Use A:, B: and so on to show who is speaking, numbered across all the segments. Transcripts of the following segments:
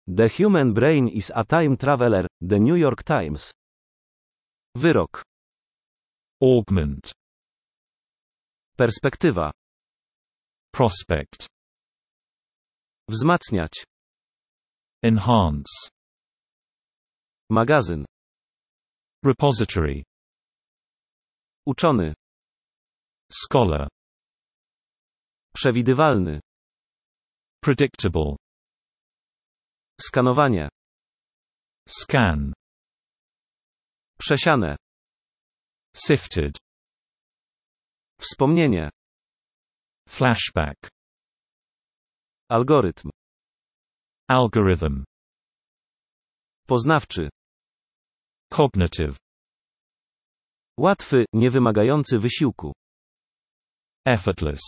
A: The human brain is a time traveler, The New York Times. Wyrok.
B: Augment.
A: Perspektywa.
B: Prospect.
A: Wzmacniać.
B: Enhance.
A: Magazyn.
B: Repository.
A: Uczony.
B: Scholar.
A: Przewidywalny.
B: Predictable.
A: Skanowanie.
B: Scan.
A: Przesiane.
B: Sifted.
A: Wspomnienie.
B: Flashback.
A: Algorytm.
B: Algorithm.
A: Poznawczy.
B: Cognitive.
A: Łatwy, niewymagający wysiłku.
B: Effortless.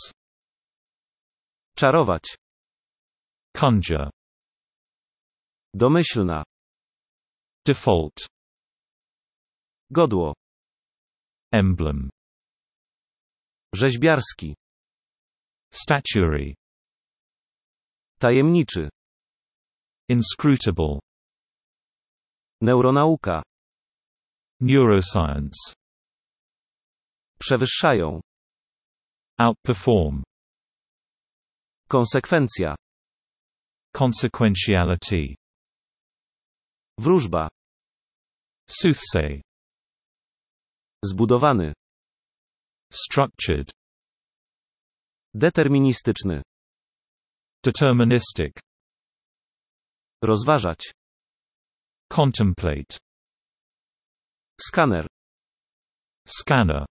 A: Czarować.
B: Conjure.
A: Domyślna.
B: Default.
A: Godło.
B: Emblem.
A: Rzeźbiarski.
B: Statuary.
A: Tajemniczy.
B: Inscrutable.
A: Neuronauka.
B: Neuroscience.
A: Przewyższają.
B: Outperform.
A: Konsekwencja.
B: Consequentiality.
A: Wróżba.
B: Soothsay.
A: Zbudowany.
B: Structured.
A: Deterministyczny.
B: Deterministic.
A: Rozważać.
B: Contemplate.
A: Skaner.
B: Scanner.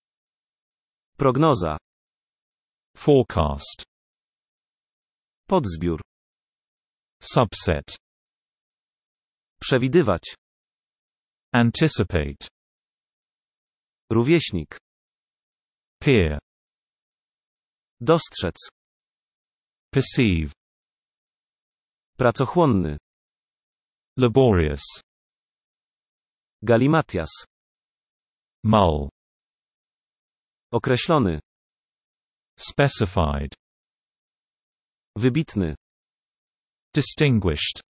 A: Prognoza.
B: Forecast.
A: Podzbiór.
B: Subset.
A: Przewidywać.
B: Anticipate.
A: Rówieśnik.
B: Peer.
A: Dostrzec.
B: Perceive.
A: Pracochłonny.
B: Laborious.
A: Galimatias.
B: Mull.
A: Określony.
B: Specified.
A: Wybitny.
B: Distinguished.